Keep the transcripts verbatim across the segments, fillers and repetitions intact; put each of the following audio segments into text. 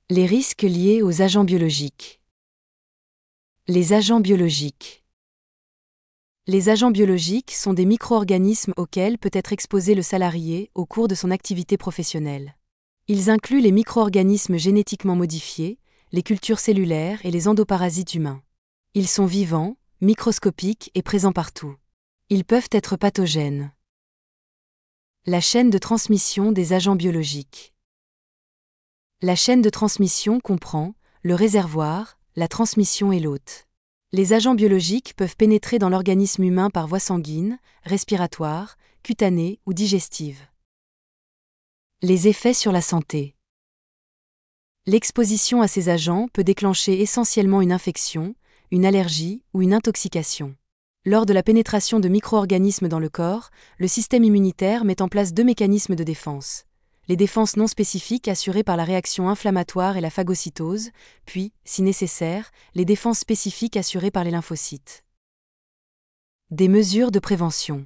Les risques liés aux agents biologiques. Les agents biologiques. Les agents biologiques sont des micro-organismes auxquels peut être exposé le salarié au cours de son activité professionnelle. Ils incluent les micro-organismes génétiquement modifiés, les cultures cellulaires et les endoparasites humains. Ils sont vivants, microscopiques et présents partout. Ils peuvent être pathogènes. La chaîne de transmission des agents biologiques. La chaîne de transmission comprend le réservoir, la transmission et l'hôte. Les agents biologiques peuvent pénétrer dans l'organisme humain par voie sanguine, respiratoire, cutanée ou digestive. Les effets sur la santé. L'exposition à ces agents peut déclencher essentiellement une infection, une allergie ou une intoxication. Lors de la pénétration de micro-organismes dans le corps, le système immunitaire met en place deux mécanismes de défense. Les défenses non spécifiques assurées par la réaction inflammatoire et la phagocytose, puis, si nécessaire, les défenses spécifiques assurées par les lymphocytes. Des mesures de prévention.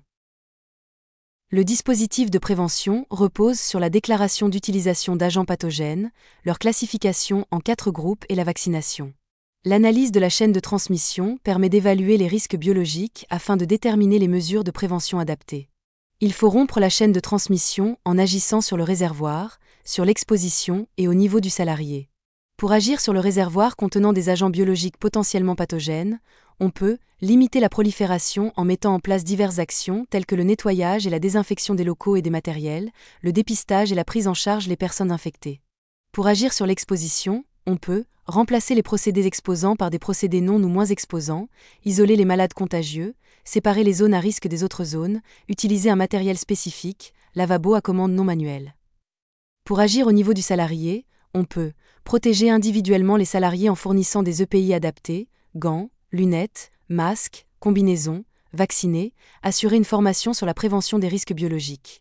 Le dispositif de prévention repose sur la déclaration d'utilisation d'agents pathogènes, leur classification en quatre groupes et la vaccination. L'analyse de la chaîne de transmission permet d'évaluer les risques biologiques afin de déterminer les mesures de prévention adaptées. Il faut rompre la chaîne de transmission en agissant sur le réservoir, sur l'exposition et au niveau du salarié. Pour agir sur le réservoir contenant des agents biologiques potentiellement pathogènes, on peut limiter la prolifération en mettant en place diverses actions telles que le nettoyage et la désinfection des locaux et des matériels, le dépistage et la prise en charge des personnes infectées. Pour agir sur l'exposition, on peut remplacer les procédés exposants par des procédés non ou moins exposants, isoler les malades contagieux, séparer les zones à risque des autres zones, utiliser un matériel spécifique, lavabo à commande non manuelle. Pour agir au niveau du salarié, on peut protéger individuellement les salariés en fournissant des E P I adaptés, gants, lunettes, masques, combinaisons, vacciner, assurer une formation sur la prévention des risques biologiques.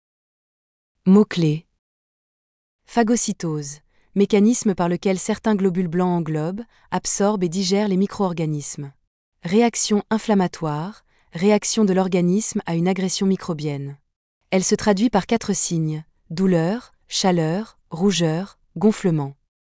Mots-clés. Phagocytose. Mécanisme par lequel certains globules blancs englobent, absorbent et digèrent les micro-organismes. Réaction inflammatoire, réaction de l'organisme à une agression microbienne. Elle se traduit par quatre signes: douleur, chaleur, rougeur, gonflement.